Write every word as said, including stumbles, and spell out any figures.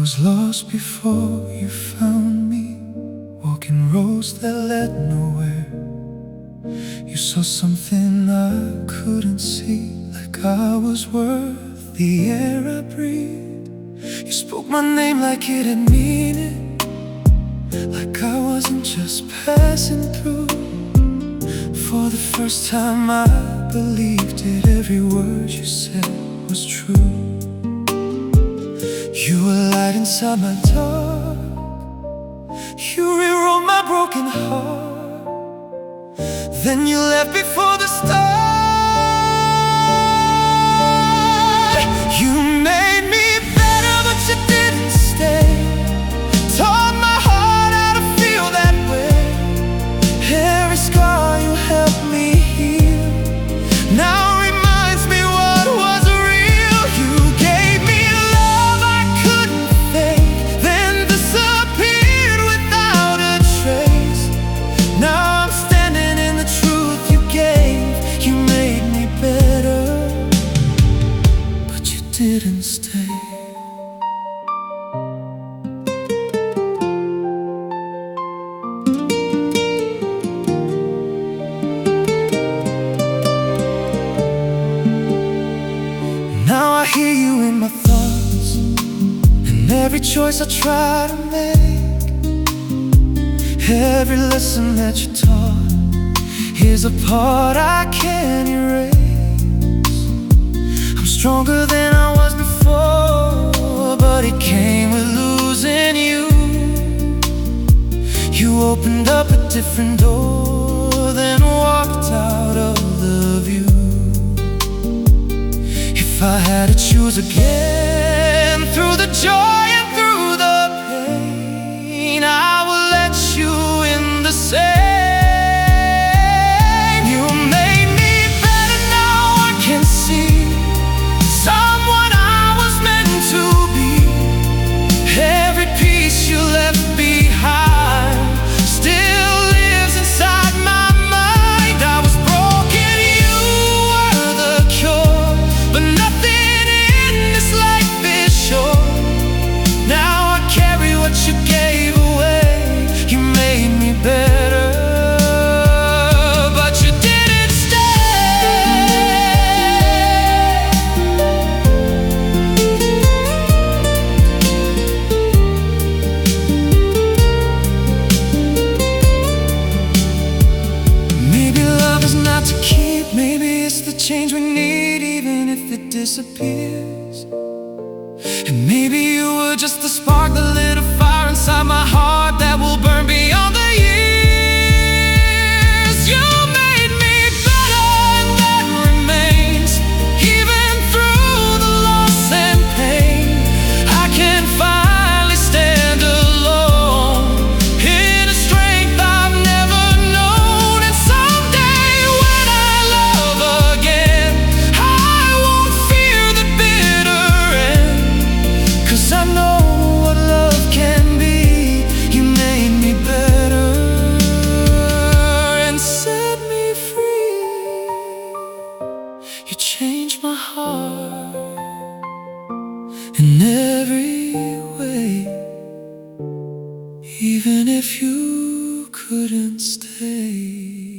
was lost before you found me, walking roads that led nowhere. You saw something I couldn't see, like I was worth the air I breathed. You spoke my name like it had meaning, like I wasn't just passing through. For the first time I believed it, every word you said was true. You were light inside my dark, you rewrote my broken heart. Then you left before the start. You made me better, but you didn't stay. Taught my heart how to feel that way. Every scar you helped me heal now reminds me what was real. You gave me love I couldn't fake, then disappeared without a trace. Now I'm standing in the truth you gave. You made me better, but you didn't stay. Now I hear you in my thoughts, and every choice I try to make, every lesson that you taught is a part I can't erase. I'm stronger than I was before, but it came with losing you. You opened up a different door, then walked out of the view. If I had to choose again, through the joy and through the pain, I will let you in the same. You made me better, now I can see someone I was meant to be. Every piece you left behind still lives inside my mind. I was broken, you were the cure, but nothing in this life is sure. Now I carry what you gave away. You made me better, but you didn't stay. Maybe love is not to keep, maybe it's the change we need, even if it disappears. And maybe you were just the spark that lit a fire inside my heart that will burn beyond the years. You made me better, and that remains. Even through the loss and pain, I can finally stand alone in a strength I've never known. And someday when I love again, I won't fear the bitter end, 'cause I know what love can be. You made me better and set me free. You changed my heart in every way, even if you couldn't stay.